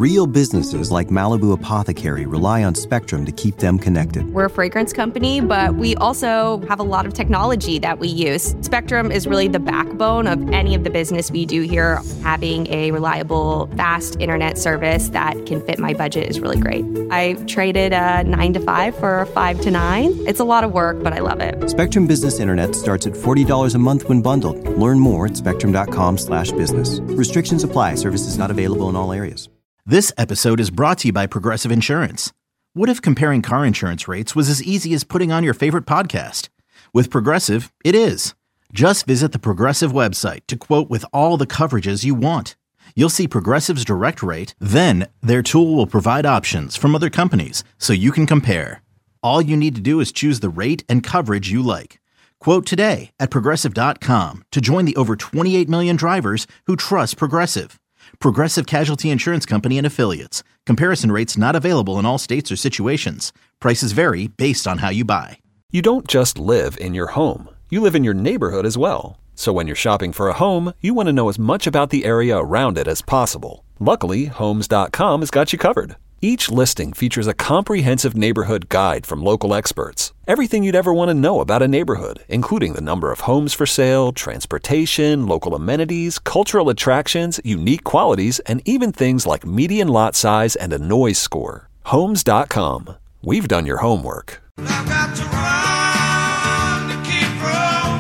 Real businesses like Malibu Apothecary rely on Spectrum to keep them connected. We're a fragrance company, but we also have a lot of technology that we use. Spectrum is really the backbone of any of the business we do here. Having a reliable, fast internet service that can fit my budget is really great. I traded a 9 to 5 for a 5 to 9. It's a lot of work, but I love it. Spectrum Business Internet starts at $40 a month when bundled. Learn more at spectrum.com/business. Restrictions apply. Services not available in all areas. This episode is brought to you by Progressive Insurance. What if comparing car insurance rates was as easy as putting on your favorite podcast? With Progressive, it is. Just visit the Progressive website to quote with all the coverages you want. You'll see Progressive's direct rate, then their tool will provide options from other companies so you can compare. All you need to do is choose the rate and coverage you like. Quote today at Progressive.com to join the over 28 million drivers who trust Progressive. Progressive Casualty Insurance Company and Affiliates. Comparison rates not available in all states or situations. Prices vary based on how you buy. You don't just live in your home. You live in your neighborhood as well. So when you're shopping for a home, you want to know as much about the area around it as possible. Luckily, Homes.com has got you covered. Each listing features a comprehensive neighborhood guide from local experts. Everything you'd ever want to know about a neighborhood, including the number of homes for sale, transportation, local amenities, cultural attractions, unique qualities, and even things like median lot size and a noise score. Homes.com. We've done your homework. I've got to run to keep from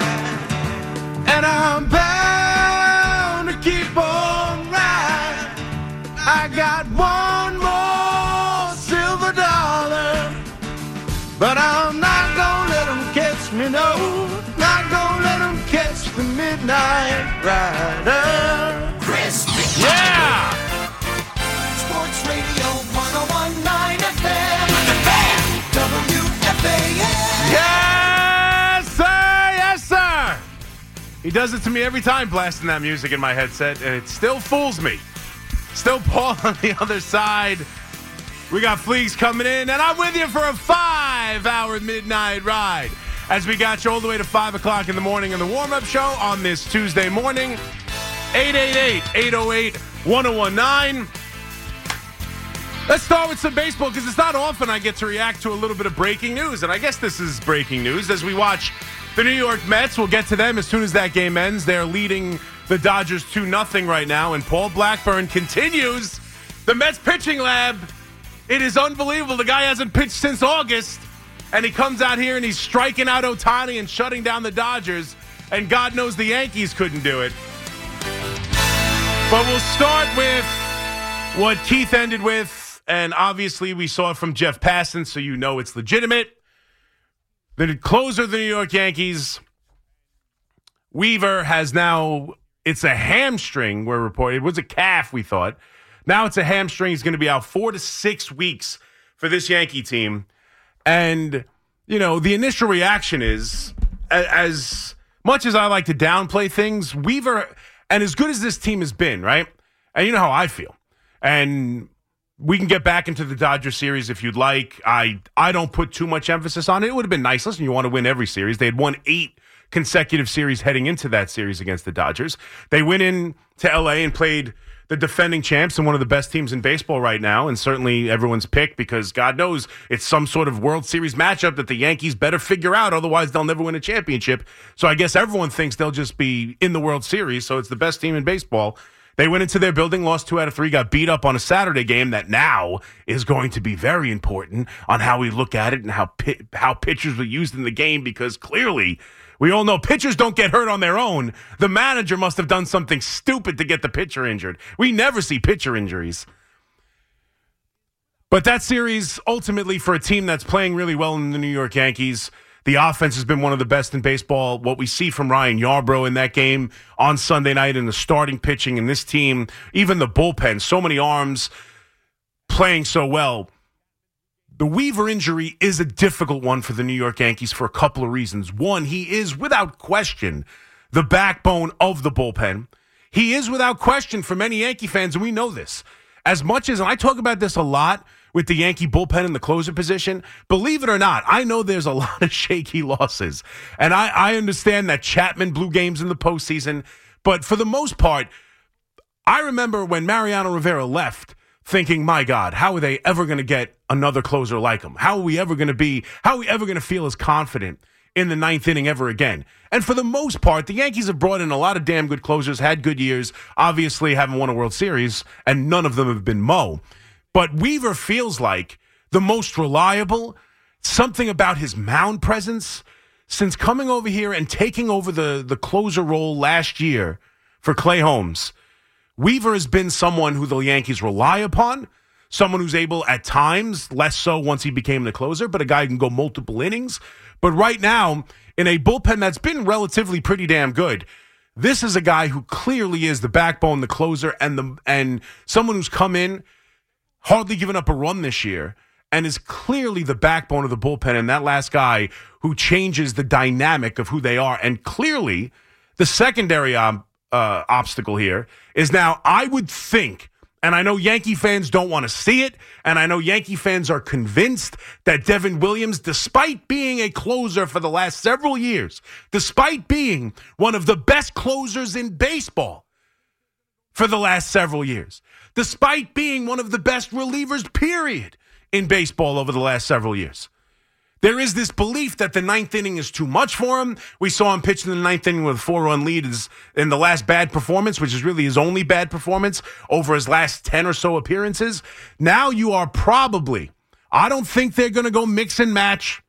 high, and I'm bound to keep on riding. I got one more silver dollar, but I'm not gonna let them catch me, no. Not gonna let them catch the midnight rider. Chris, Yeah! Sports Radio 101.9 FM. The Fan, WFAN. Yes, sir! Yes, sir! He does it to me every time, blasting that music in my headset, and it still fools me. Still Paul on the other side. We got Fleegs coming in, and I'm with you for a 5-hour midnight ride as we got you all the way to 5 o'clock in the morning in the warm-up show on this Tuesday morning. 888-808-1019. Let's start with some baseball because it's not often I get to react to a little bit of breaking news, and I guess this is breaking news as we watch the New York Mets. We'll get to them as soon as that game ends. They're leading the Dodgers 2-0 right now, and Paul Blackburn continues the Mets pitching lab. It is unbelievable. The guy hasn't pitched since August, and he comes out here and he's striking out Ohtani and shutting down the Dodgers, and God knows the Yankees couldn't do it. But we'll start with what Keith ended with, and obviously we saw it from Jeff Passan, so you know it's legitimate. The closer of the New York Yankees, Weaver, has now, it's a hamstring, we're reporting. It was a calf, we thought. Now it's a hamstring. He's going to be out 4 to 6 weeks for this Yankee team. And, you know, the initial reaction is, as much as I like to downplay things, Weaver, and as good as this team has been, right? And you know how I feel. And we can get back into the Dodger series if you'd like. I don't put too much emphasis on it. It would have been nice. Listen, you want to win every series. They had won 8 consecutive series heading into that series against the Dodgers. They went in to L.A. and played the defending champs and one of the best teams in baseball right now, and certainly everyone's pick because God knows it's some sort of World Series matchup that the Yankees better figure out, otherwise they'll never win a championship. So I guess everyone thinks they'll just be in the World Series, so it's the best team in baseball. They went into their building, lost 2 out of 3, got beat up on a Saturday game that now is going to be very important on how we look at it and how pitchers were used in the game, because clearly we all know pitchers don't get hurt on their own. The manager must have done something stupid to get the pitcher injured. We never see pitcher injuries. But that series, ultimately, for a team that's playing really well in the New York Yankees, the offense has been one of the best in baseball. What we see from Ryan Yarbrough in that game on Sunday night, and the starting pitching in this team, even the bullpen, so many arms playing so well. The Weaver injury is a difficult one for the New York Yankees for a couple of reasons. One, he is without question the backbone of the bullpen. He is without question for many Yankee fans, and we know this. As much as, and I talk about this a lot with the Yankee bullpen in the closer position, believe it or not, I know there's a lot of shaky losses. And I understand that Chapman blew games in the postseason, but for the most part, I remember when Mariano Rivera left, thinking, my God, how are they ever going to get another closer like him? How are we ever going to feel as confident in the ninth inning ever again? And for the most part, the Yankees have brought in a lot of damn good closers, had good years, obviously haven't won a World Series, and none of them have been Mo. But Weaver feels like the most reliable, something about his mound presence since coming over here and taking over the closer role last year for Clay Holmes. Weaver has been someone who the Yankees rely upon, someone who's able at times, less so once he became the closer, but a guy who can go multiple innings. But right now, in a bullpen that's been relatively pretty damn good, this is a guy who clearly is the backbone, the closer, and someone who's come in, hardly given up a run this year, and is clearly the backbone of the bullpen, and that last guy who changes the dynamic of who they are. And clearly, the secondary obstacle here is now, I would think, and I know Yankee fans don't want to see it, and I know Yankee fans are convinced that Devin Williams, despite being a closer for the last several years, despite being one of the best closers in baseball for the last several years, despite being one of the best relievers, period, in baseball over the last several years, there is this belief that the ninth inning is too much for him. We saw him pitch in the ninth inning with a 4-run lead in the last bad performance, which is really his only bad performance over his last 10 or so appearances. Now you are probably, I don't think they're going to go mix and match.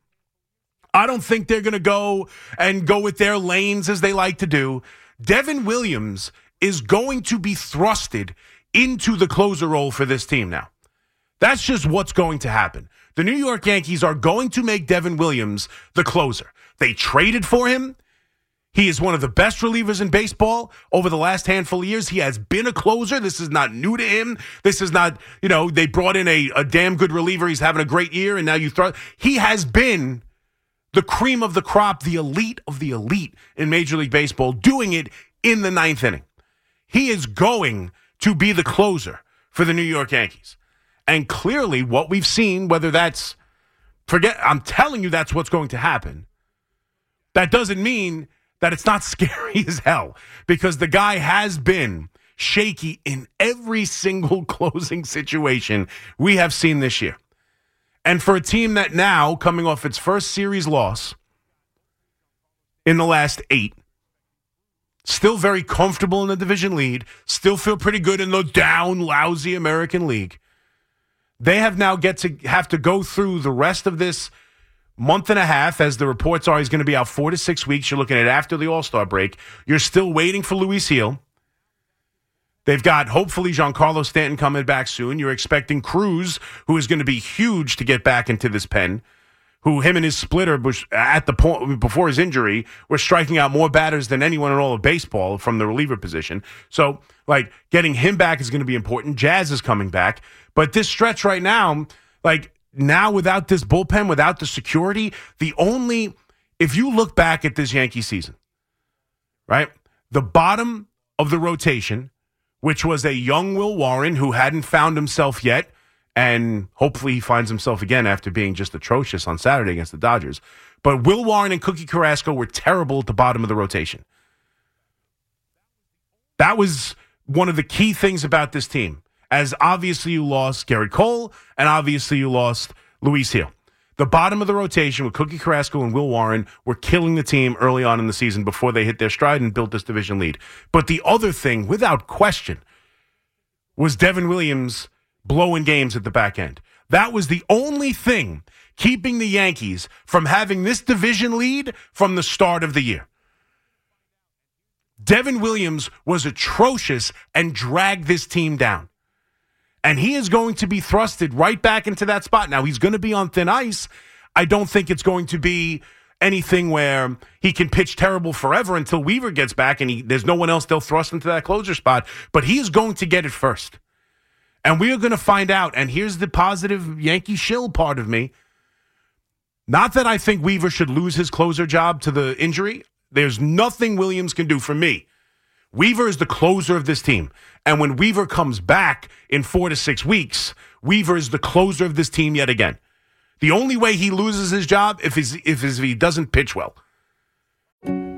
I don't think they're going to go with their lanes as they like to do. Devin Williams is going to be thrusted into the closer role for this team now. That's just what's going to happen. The New York Yankees are going to make Devin Williams the closer. They traded for him. He is one of the best relievers in baseball over the last handful of years. He has been a closer. This is not new to him. This is not, they brought in a damn good reliever. He's having a great year, and now you throw. He has been the cream of the crop, the elite of the elite in Major League Baseball, doing it in the ninth inning. He is going to be the closer for the New York Yankees. And clearly what we've seen, whether that's, I'm telling you that's what's going to happen. That doesn't mean that it's not scary as hell, because the guy has been shaky in every single closing situation we have seen this year. And for a team that now, coming off its first series loss in the last 8, still very comfortable in the division lead, still feel pretty good in the down, lousy American League, they have now have to go through the rest of this month and a half, as the reports are he's going to be out 4 to 6 weeks. You're looking at after the All-Star break. You're still waiting for Luis Gil. They've got, hopefully, Giancarlo Stanton coming back soon. You're expecting Cruz, who is going to be huge to get back into this pen, who him and his splitter was at the point before his injury were striking out more batters than anyone in all of baseball from the reliever position. So, getting him back is going to be important. Jazz is coming back. But this stretch right now, now without this bullpen, without the security, if you look back at this Yankee season, right, the bottom of the rotation, which was a young Will Warren who hadn't found himself yet, and hopefully he finds himself again after being just atrocious on Saturday against the Dodgers. But Will Warren and Cookie Carrasco were terrible at the bottom of the rotation. That was one of the key things about this team, as obviously you lost Garrett Cole and obviously you lost Luis Gil. The bottom of the rotation with Cookie Carrasco and Will Warren were killing the team early on in the season before they hit their stride and built this division lead. But the other thing, without question, was Devin Williams blowing games at the back end. That was the only thing keeping the Yankees from having this division lead from the start of the year. Devin Williams was atrocious and dragged this team down. And he is going to be thrusted right back into that spot. Now, he's going to be on thin ice. I don't think it's going to be anything where he can pitch terrible forever until Weaver gets back and there's no one else they'll thrust into that closer spot. But he is going to get it first. And we are going to find out. And here's the positive Yankee shill part of me. Not that I think Weaver should lose his closer job to the injury. There's nothing Williams can do for me. Weaver is the closer of this team. And when Weaver comes back in 4 to 6 weeks, Weaver is the closer of this team yet again. The only way he loses his job if he doesn't pitch well.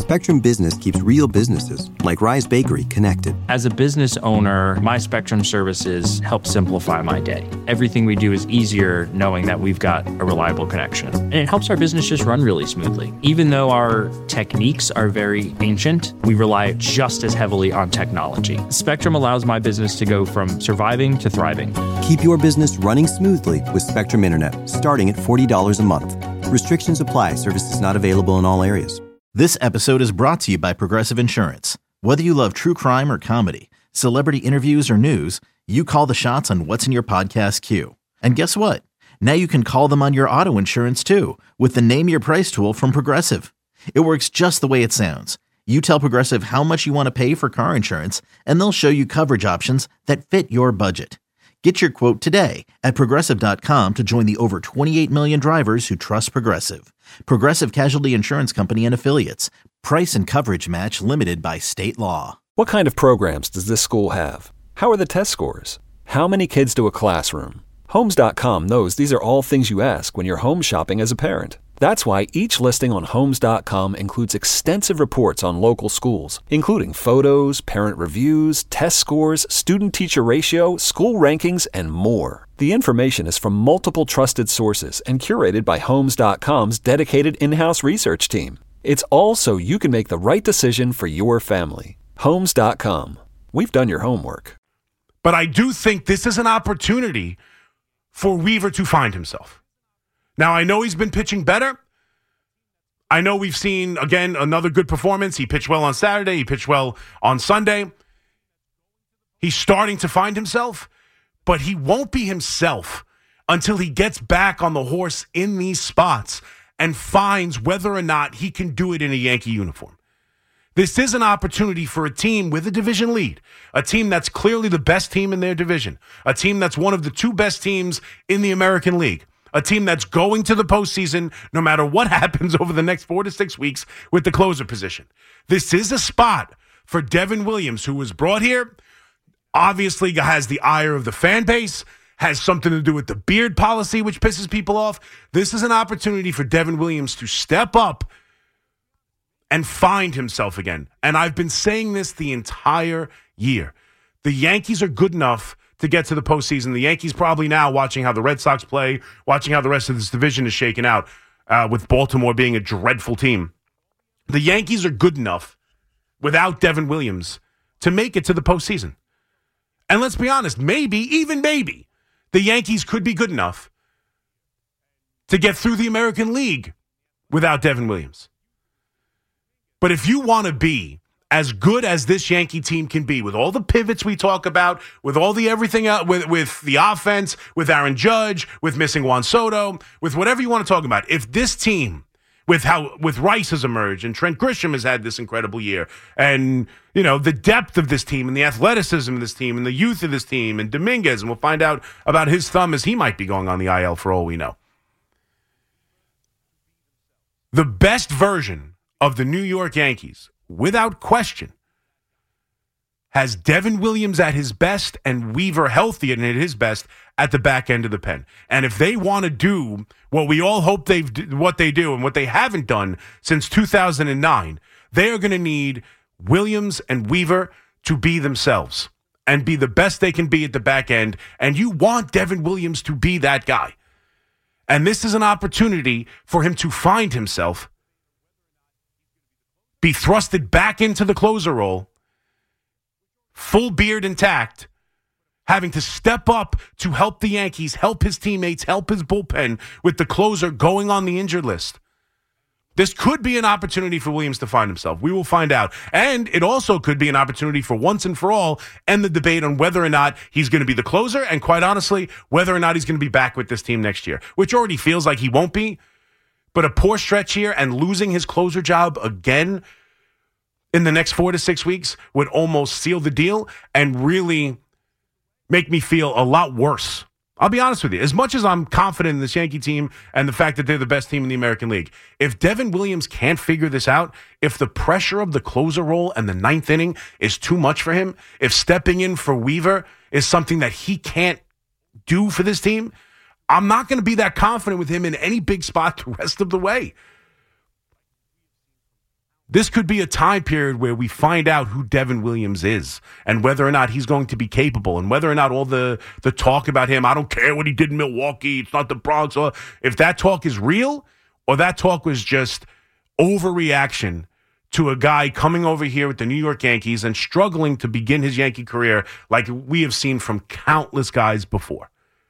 Spectrum Business keeps real businesses, like Rise Bakery, connected. As a business owner, my Spectrum services help simplify my day. Everything we do is easier knowing that we've got a reliable connection. And it helps our business just run really smoothly. Even though our techniques are very ancient, we rely just as heavily on technology. Spectrum allows my business to go from surviving to thriving. Keep your business running smoothly with Spectrum Internet, starting at $40 a month. Restrictions apply. Services not available in all areas. This episode is brought to you by Progressive Insurance. Whether you love true crime or comedy, celebrity interviews or news, you call the shots on what's in your podcast queue. And guess what? Now you can call them on your auto insurance too with the Name Your Price tool from Progressive. It works just the way it sounds. You tell Progressive how much you want to pay for car insurance, and they'll show you coverage options that fit your budget. Get your quote today at Progressive.com to join the over 28 million drivers who trust Progressive. Progressive Casualty Insurance Company and Affiliates. Price and coverage match limited by state law. What kind of programs does this school have? How are the test scores? How many kids do a classroom? Homes.com knows these are all things you ask when you're home shopping as a parent. That's why each listing on Homes.com includes extensive reports on local schools, including photos, parent reviews, test scores, student-teacher ratio, school rankings, and more. The information is from multiple trusted sources and curated by Homes.com's dedicated in-house research team. It's all so you can make the right decision for your family. Homes.com. We've done your homework. But I do think this is an opportunity for Weaver to find himself. Now, I know he's been pitching better. I know we've seen, again, another good performance. He pitched well on Saturday. He pitched well on Sunday. He's starting to find himself, but he won't be himself until he gets back on the horse in these spots and finds whether or not he can do it in a Yankee uniform. This is an opportunity for a team with a division lead, a team that's clearly the best team in their division, a team that's one of the two best teams in the American League. A team that's going to the postseason no matter what happens over the next 4 to 6 weeks with the closer position. This is a spot for Devin Williams, who was brought here, obviously has the ire of the fan base, has something to do with the beard policy, which pisses people off. This is an opportunity for Devin Williams to step up and find himself again. And I've been saying this the entire year. The Yankees are good enough to get to the postseason. The Yankees probably now watching how the Red Sox play, watching how the rest of this division is shaken out, with Baltimore being a dreadful team. The Yankees are good enough without Devin Williams to make it to the postseason. And let's be honest, maybe, even maybe, the Yankees could be good enough to get through the American League without Devin Williams. But if you want to be as good as this Yankee team can be, with all the pivots we talk about, with all the everything else, with the offense, with Aaron Judge, with missing Juan Soto, with whatever you want to talk about, if this team, with Rice has emerged and Trent Grisham has had this incredible year, and the depth of this team and the athleticism of this team and the youth of this team, and Dominguez, and we'll find out about his thumb as he might be going on the IL for all we know. The best version of the New York Yankees, without question, has Devin Williams at his best and Weaver healthy and at his best at the back end of the pen. And if they want to do what we all hope what they do and what they haven't done since 2009, they are going to need Williams and Weaver to be themselves and be the best they can be at the back end. And you want Devin Williams to be that guy. And this is an opportunity for him to find himself, be thrusted back into the closer role, full beard intact, having to step up to help the Yankees, help his teammates, help his bullpen with the closer going on the injured list. This could be an opportunity for Williams to find himself. We will find out. And it also could be an opportunity for once and for all end the debate on whether or not he's going to be the closer, and quite honestly, whether or not he's going to be back with this team next year, which already feels like he won't be. But a poor stretch here and losing his closer job again in the next 4 to 6 weeks would almost seal the deal and really make me feel a lot worse. I'll be honest with you. As much as I'm confident in this Yankee team and the fact that they're the best team in the American League, if Devin Williams can't figure this out, if the pressure of the closer role and the ninth inning is too much for him, if stepping in for Weaver is something that he can't do for this team, I'm not going to be that confident with him in any big spot the rest of the way. This could be a time period where we find out who Devin Williams is and whether or not he's going to be capable and whether or not all the talk about him, I don't care what he did in Milwaukee, it's not the Bronx, or if that talk is real or that talk was just overreaction to a guy coming over here with the New York Yankees and struggling to begin his Yankee career like we have seen from countless guys before.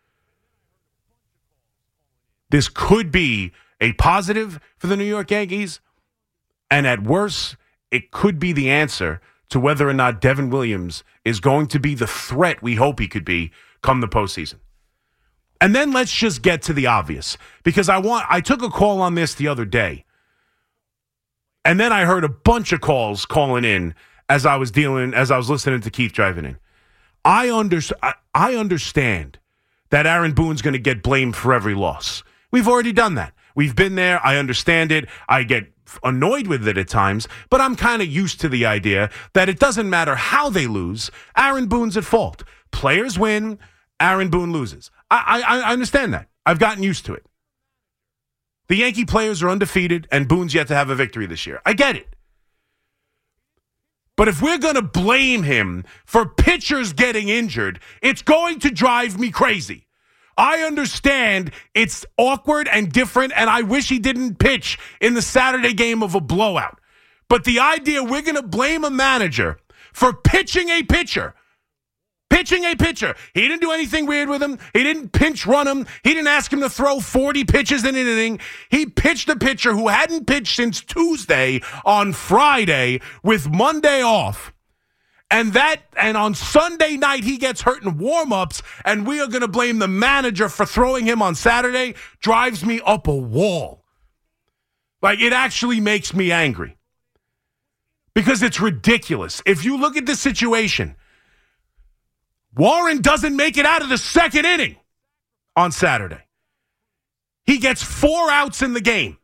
This could be a positive for the New York Yankees. And at worst, it could be the answer to whether or not Devin Williams is going to be the threat we hope he could be come the postseason. And then let's just get to the obvious, because I took a call on this the other day, and then I heard a bunch of calls calling in as I was listening to Keith driving in. I understand that Aaron Boone's going to get blamed for every loss. We've already done that. We've been there. I understand it. I get annoyed with it at times, but I'm kind of used to the idea that it doesn't matter how they lose, Aaron Boone's at fault. Players win, Aaron Boone loses. I understand that. I've gotten used to it. The Yankee players are undefeated, and Boone's yet to have a victory this year. I get it. But if we're going to blame him for pitchers getting injured, it's going to drive me crazy. I understand it's awkward and different, and I wish he didn't pitch in the Saturday game of a blowout. But the idea we're going to blame a manager for pitching a pitcher. He didn't do anything weird with him. He didn't pinch run him. He didn't ask him to throw 40 pitches in an inning. He pitched a pitcher who hadn't pitched since Tuesday on Friday with Monday off. And on Sunday night, he gets hurt in warm-ups, and we are going to blame the manager for throwing him on Saturday, drives me up a wall. Like, it actually makes me angry. Because it's ridiculous. If you look at the situation, Warren doesn't make it out of the second inning on Saturday. He gets 4 outs in the game.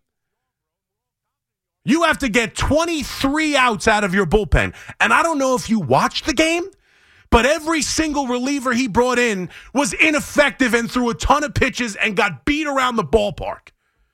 You have to get 23 outs out of your bullpen. And I don't know if you watched the game, but every single reliever he brought in was ineffective and threw a ton of pitches and got beat around the ballpark.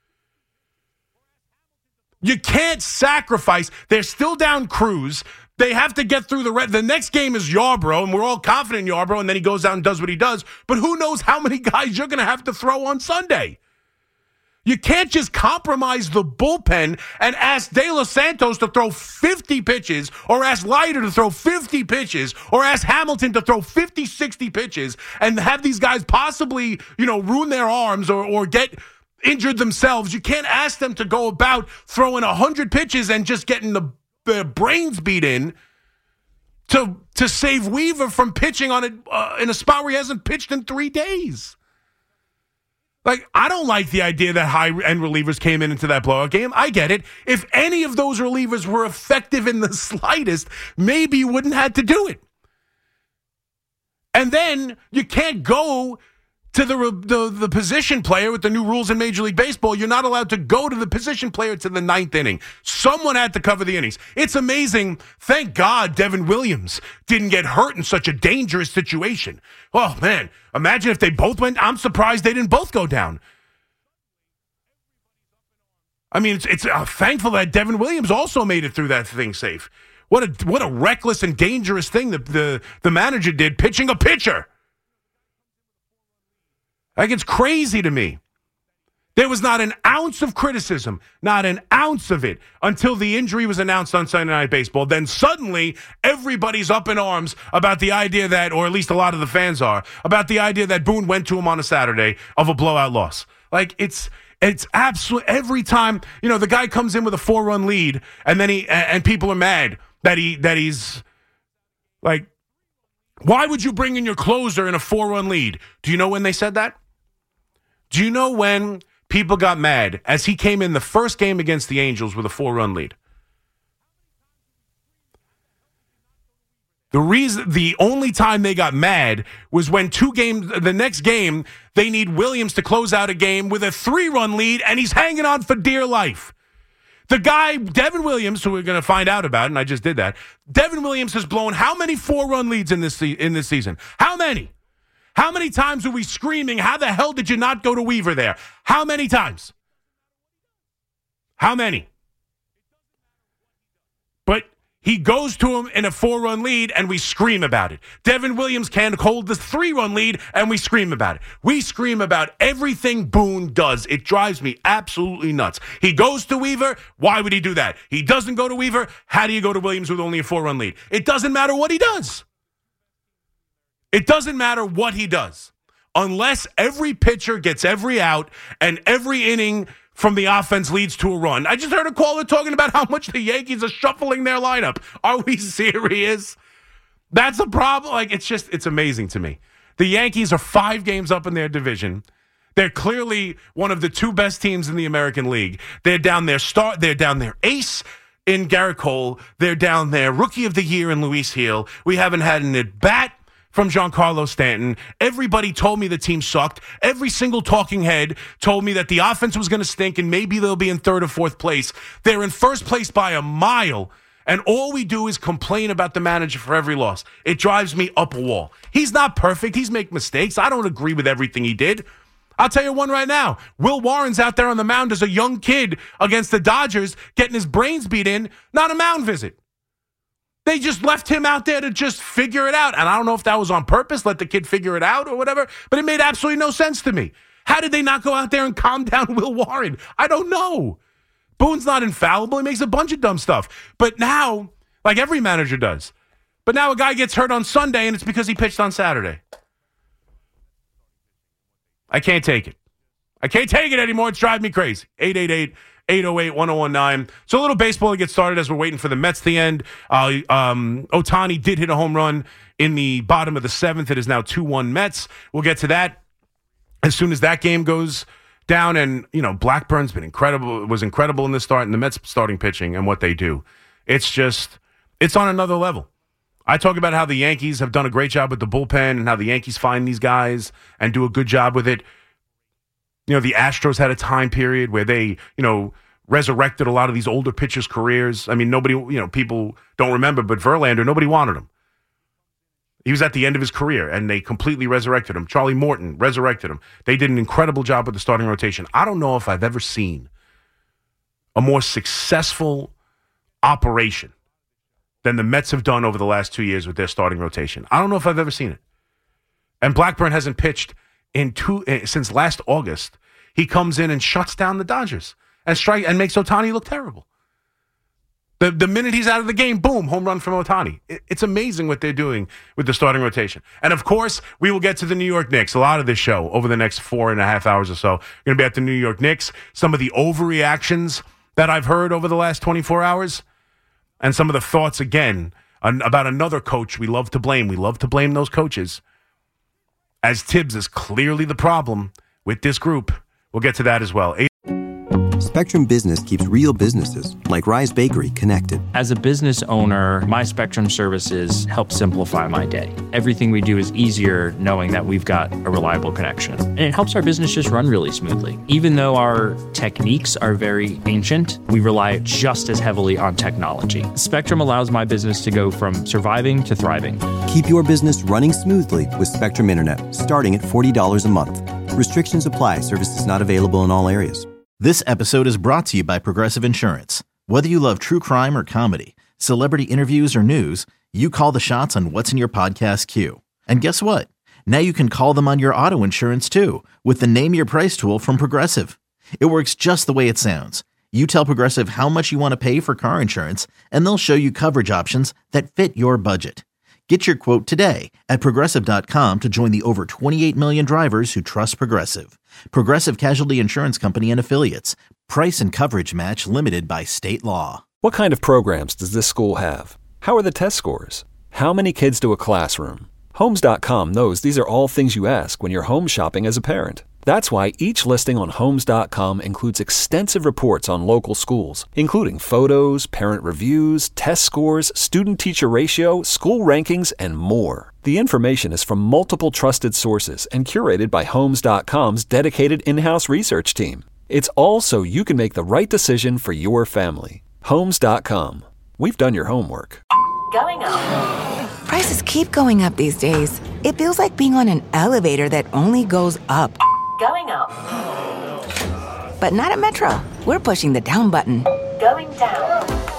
You can't sacrifice. They're still down Cruz. They have to get through the next game is Yarbrough, and we're all confident in Yarbrough, and then he goes out and does what he does. But who knows how many guys you're going to have to throw on Sunday. You can't just compromise the bullpen and ask De Los Santos to throw 50 pitches or ask Leiter to throw 50 pitches or ask Hamilton to throw 50, 60 pitches and have these guys possibly, ruin their arms or get injured themselves. You can't ask them to go about throwing 100 pitches and just getting the brains beat in to save Weaver from pitching on it in a spot where he hasn't pitched in 3 days. Like, I don't like the idea that high-end relievers came into that blowout game. I get it. If any of those relievers were effective in the slightest, maybe you wouldn't have to do it. And then you can't go to the position player with the new rules in Major League Baseball. You're not allowed to go to the position player to the 9th inning. Someone had to cover the innings. It's amazing. Thank God Devin Williams didn't get hurt in such a dangerous situation. Oh, man. Imagine if they both went. I'm surprised they didn't both go down. I mean, it's thankful that Devin Williams also made it through that thing safe. What a reckless and dangerous thing that the manager did, pitching a pitcher. Like, it's crazy to me. There was not an ounce of criticism, not an ounce of it, until the injury was announced on Sunday Night Baseball. Then suddenly, everybody's up in arms about the idea that, or at least a lot of the fans are, about the idea that Boone went to him on a Saturday of a blowout loss. Like, it's absolute. Every time, the guy comes in with a 4-run lead, and then and people are mad that he's like, why would you bring in your closer in a 4-run lead? Do you know when they said that? Do you know when people got mad as he came in the first game against the Angels with a 4-run lead? The only time they got mad was when the next game, they need Williams to close out a game with a 3-run lead, and he's hanging on for dear life. The guy, Devin Williams, who we're going to find out about, and I just did that, Devin Williams has blown how many 4-run leads in this season? How many? How many times were we screaming, how the hell did you not go to Weaver there? How many times? How many? He goes to him in a 4-run lead, and we scream about it. Devin Williams can't hold the 3-run lead, and we scream about it. We scream about everything Boone does. It drives me absolutely nuts. He goes to Weaver. Why would he do that? He doesn't go to Weaver. How do you go to Williams with only a 4-run lead? It doesn't matter what he does. It doesn't matter what he does. Unless every pitcher gets every out and every inning from the offense leads to a run. I just heard a caller talking about how much the Yankees are shuffling their lineup. Are we serious? That's a problem. Like, it's amazing to me. The Yankees are 5 games up in their division. They're clearly one of the 2 best teams in the American League. They're down their ace in Garrett Cole. They're down their rookie of the year in Luis Gil. We haven't had an at-bat from Giancarlo Stanton. Everybody told me the team sucked. Every single talking head told me that the offense was going to stink and maybe they'll be in 3rd or 4th place. They're in 1st place by a mile, and all we do is complain about the manager for every loss. It drives me up a wall. He's not perfect. He's making mistakes. I don't agree with everything he did. I'll tell you one right now. Will Warren's out there on the mound as a young kid against the Dodgers, getting his brains beat in, not a mound visit. They just left him out there to just figure it out. And I don't know if that was on purpose, let the kid figure it out or whatever, but it made absolutely no sense to me. How did they not go out there and calm down Will Warren? I don't know. Boone's not infallible. He makes a bunch of dumb stuff. But now, like every manager does, but now a guy gets hurt on Sunday and it's because he pitched on Saturday. I can't take it. I can't take it anymore. It's driving me crazy. 888-808-1019. So a little baseball to get started as we're waiting for the Mets to end. Ohtani did hit a home run in the bottom of the 7th. It is now 2-1 Mets. We'll get to that as soon as that game goes down. And, Blackburn's been incredible. It was incredible in the start, and the Mets starting pitching and what they do. It's on another level. I talk about how the Yankees have done a great job with the bullpen and how the Yankees find these guys and do a good job with it. The Astros had a time period where they, resurrected a lot of these older pitchers' careers. I mean, nobody, people don't remember, but Verlander, nobody wanted him. He was at the end of his career, and they completely resurrected him. Charlie Morton resurrected him. They did an incredible job with the starting rotation. I don't know if I've ever seen a more successful operation than the Mets have done over the last 2 years with their starting rotation. I don't know if I've ever seen it. And Blackburn hasn't pitched since last August. He comes in and shuts down the Dodgers and makes Ohtani look terrible. The minute he's out of the game, boom, home run from Ohtani. It's amazing what they're doing with the starting rotation. And, of course, we will get to the New York Knicks. A lot of this show over the next 4.5 hours or so. We're going to be at the New York Knicks. Some of the overreactions that I've heard over the last 24 hours. And some of the thoughts, again, about another coach we love to blame. We love to blame those coaches, as Tibbs is clearly the problem with this group. We'll get to that as well. Spectrum Business keeps real businesses, like Rise Bakery, connected. As a business owner, my Spectrum services help simplify my day. Everything we do is easier knowing that we've got a reliable connection. And it helps our business just run really smoothly. Even though our techniques are very ancient, we rely just as heavily on technology. Spectrum allows my business to go from surviving to thriving. Keep your business running smoothly with Spectrum Internet, starting at $40 a month. Restrictions apply. Services not available in all areas. This episode is brought to you by Progressive Insurance. Whether you love true crime or comedy, celebrity interviews or news, you call the shots on what's in your podcast queue. And guess what? Now you can call them on your auto insurance too with the Name Your Price tool from Progressive. It works just the way it sounds. You tell Progressive how much you want to pay for car insurance, and they'll show you coverage options that fit your budget. Get your quote today at Progressive.com to join the over 28 million drivers who trust Progressive. Progressive Casualty Insurance Company and Affiliates. Price and coverage match limited by state law. What kind of programs does this school have? How are the test scores? How many kids do a classroom? Homes.com knows these are all things you ask when you're home shopping as a parent. That's why each listing on Homes.com includes extensive reports on local schools, including photos, parent reviews, test scores, student-teacher ratio, school rankings, and more. The information is from multiple trusted sources and curated by Homes.com's dedicated in-house research team. It's all so you can make the right decision for your family. Homes.com. We've done your homework. Going up. Prices keep going up these days. It feels like being on an elevator that only goes up. Going up. But not at Metro. We're pushing the down button. Going down.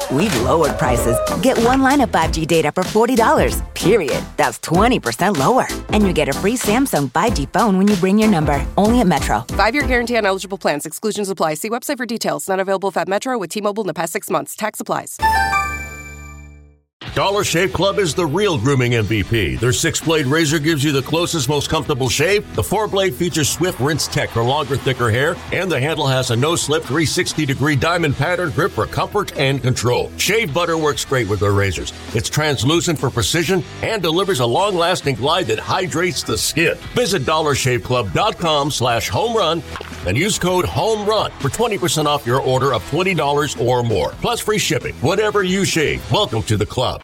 We've lowered prices. Get one line of 5G data for $40, period. That's 20% lower. And you get a free Samsung 5G phone when you bring your number. Only at Metro. 5-year guarantee on eligible plans. Exclusions apply. See website for details. Not available at Metro with T-Mobile in the past 6 months. Tax applies. Dollar Shave Club is the real grooming MVP. Their 6-blade razor gives you the closest, most comfortable shave. The 4-blade features Swift Rinse Tech for longer, thicker hair. And the handle has a no-slip 360-degree diamond pattern grip for comfort and control. Shave butter works great with their razors. It's translucent for precision and delivers a long-lasting glide that hydrates the skin. Visit DollarShaveClub.com/homerun and use code HOMERUN for 20% off your order of $20 or more. Plus free shipping. Whatever you shave, welcome to the club.